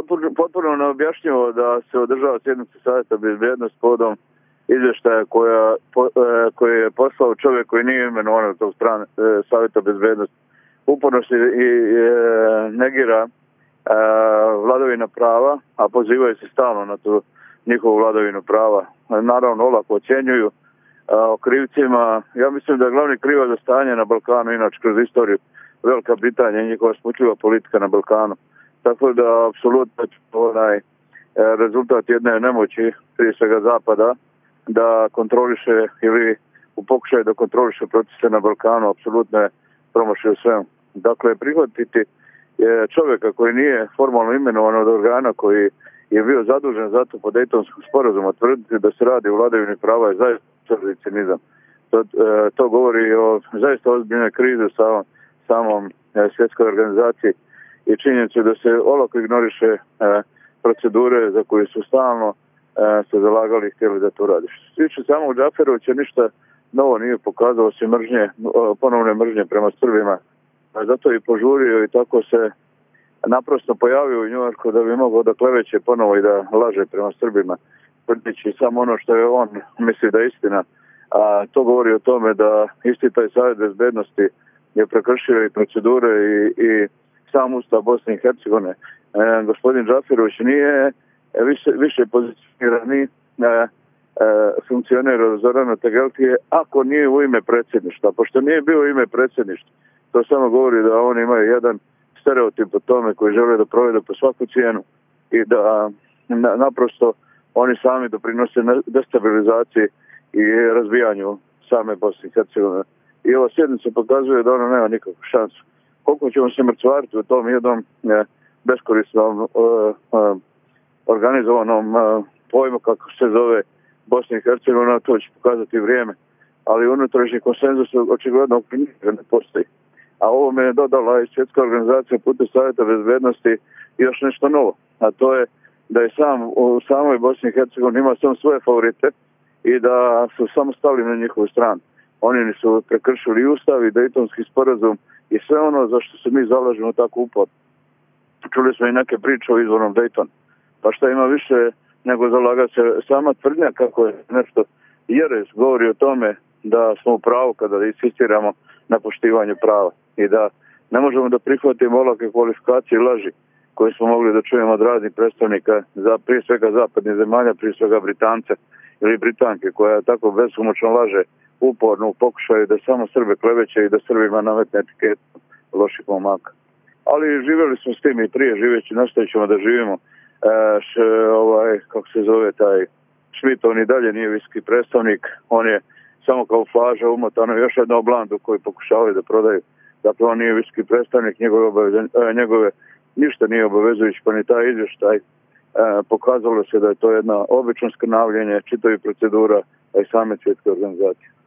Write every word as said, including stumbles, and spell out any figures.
potpuno, potpuno neobjašnjivo da se održava sjednica Savjeta bezbjednosti povodom izvještaja koja, po, e, koji je poslao čovjek koji nije imenovan od tog strane e, Savjeta bezbjednosti. Uporno se i e, negira e, vladavina prava, a pozivaju se stalno na tu njihovu vladavinu prava. Naravno, olako ocjenjuju o krivcima. Ja mislim da je glavni krivac za stanje na Balkanu, inače kroz istoriju, Velika Britanija i njihova smutljiva politika na Balkanu. Tako da, apsolutno, onaj rezultat jedne nemoći, prije svega Zapada, da kontroliše ili u pokušaju da kontroliše procese na Balkanu, apsolutno je promašio u svemu. Dakle, prihvatiti čovjeka koji nije formalno imenovan od organa koji je bio zadužen za to po Dejtonskom sporazumu, tvrditi da se radi o vladavini prava je zaista crni cinizam. To, to govori o zaista ozbiljnoj krizi u samom, samom svjetskoj organizaciji i činjenicu da se olako ignoriše procedure za koje su stalno se zalagali i htjeli da to radi. Što se tiče samog Džaferovića, ništa novo nije pokazalo se mržnje, ponovne mržnje prema Srbima. Zato i požurio i tako se naprosto pojavio u Njujorku da bi mogao da kleveće ponovo i da laže prema Srbima, tvrdići samo ono što je on misli da je istina. A to govori o tome da isti taj Savjet bezbednosti je prekršio i procedure i, i sam Ustav Bosne i Hercegovine. E, gospodin Džaferović nije više, više pozicionirani e, e, funkcioner od Zorana Tegeltije ako nije u ime predsjedništva. Pošto nije bio u ime predsjedništva, to samo govori da oni imaju jedan stereotip o tome koji žele da provede po svaku cijenu i da na, naprosto oni sami doprinose destabilizaciji i razbijanju same Bosne i Hercegovine. I ova sjednica pokazuje da ona nema nikakvu šansu. Koliko ćemo se mrcvariti u tom jednom e, beskorisnom e, e, organizovanom e, pojmu, kako se zove Bosna i Hercegovina, to će pokazati vrijeme. Ali unutrašnji konsenzus očigledno ne postoji. A ovo me je dodala i svjetska organizacija putem Savjeta bezbednosti još nešto novo. A to je da je sam u samoj Bosni i Hercegovini ima samo svoje favorite i da su samo stali na njihovu stranu. Oni su prekršili Ustav i Dejtonski sporazum i sve ono za što se mi zalažemo tako upor. Čuli smo i neke priče o izvornom Dejtonu. Pa šta ima više nego zalaga se sama tvrdnja kako je nešto jeres govori o tome da smo u pravu kada insistiramo na poštivanju prava i da ne možemo da prihvatimo olake kvalifikacije i laži koje smo mogli da čujemo od raznih predstavnika, za prije svega zapadnih zemalja, prije svega Britance ili Britanke, koja tako besumoćno laže uporno u pokušaju da samo Srbe kleveće i da Srbima nametne etiketu loših momaka. Ali živjeli smo s tim i prije, živeći, nastavit ćemo da živimo. E, š, ovaj, kako se zove taj Šmit, on i dalje nije viski predstavnik, on je samo kao flaža umotano još jedno oblandu koju pokušavaju da prodaju. Dakle, on nije viski predstavnik, njegove, obaveze, njegove ništa nije obavezujući, pa ni taj izvještaj. E, pokazalo se da je to jedna obično skrnavljenje čitavih procedura, a i same svjetske organizacije.